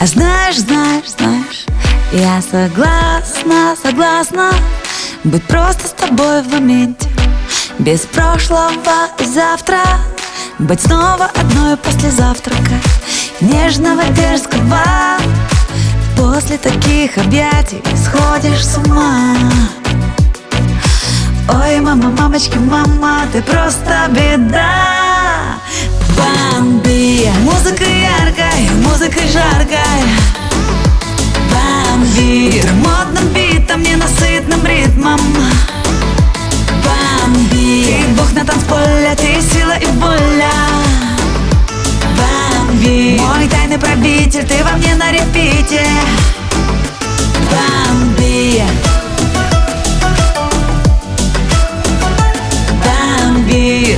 Знаешь, я согласна быть просто с тобой в моменте, без прошлого и завтра, быть снова одной после завтрака, нежного, дерзкого. После таких объятий сходишь с ума. Ой, мама, мамочки, мама, ты просто беда. Бамби, музыка яркая, музыкой жаркой. Бамби, модным битом, ненасытным ритмом. Бамби, ты бог на танцполе, ты сила и воля. Бамби, мой тайный правитель, ты во мне на репите. Бамби, Бамби.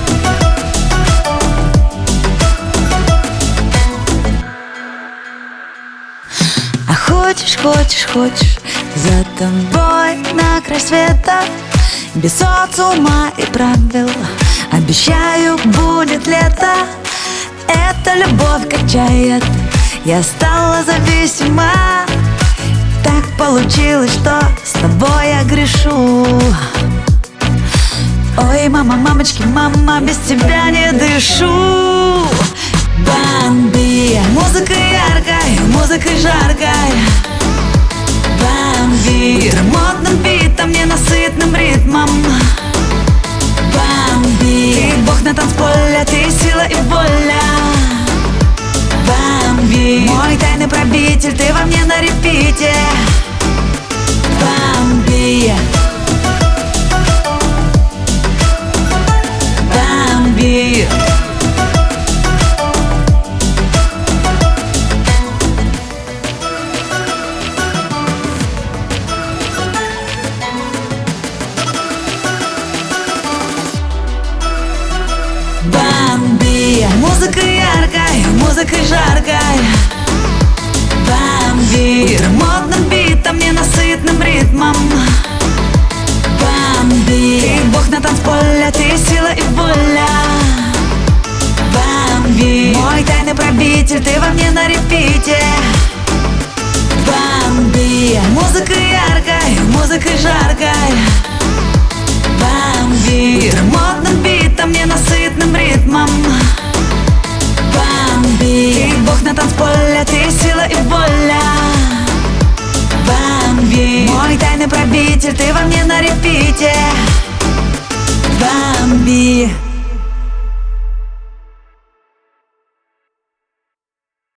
А хочешь за тобой на край света, без социума и правил. Обещаю, будет лето. Эта любовь качает, я стала зависима. Так получилось, что с тобой я грешу. Ой, мама, мамочки, мама, без тебя не дышу. Бамби, музыка яркая, музыкой жаркой. Бамби, модным битом, ненасытным ритмом. Бамби, ты бог на танцполе, ты сила и воля. Бамби, мой тайный правитель, ты во мне на репите. Бамби, Бамби. Бамби, музыка яркая, музыкой жаркой. Бамби, модным битом, ненасытным ритмом. Бамби, ты бог на танцполе, ты сила и воля. Бамби, мой тайный правитель, ты во мне на репите. Бамби, музыка яркая, музыкой жаркой. Бамби, модным битом, ненасытным ритмом. Бамби, ты бог на танцполе, ты сила и воля. Бамби, мой тайный правитель, ты во мне на репите.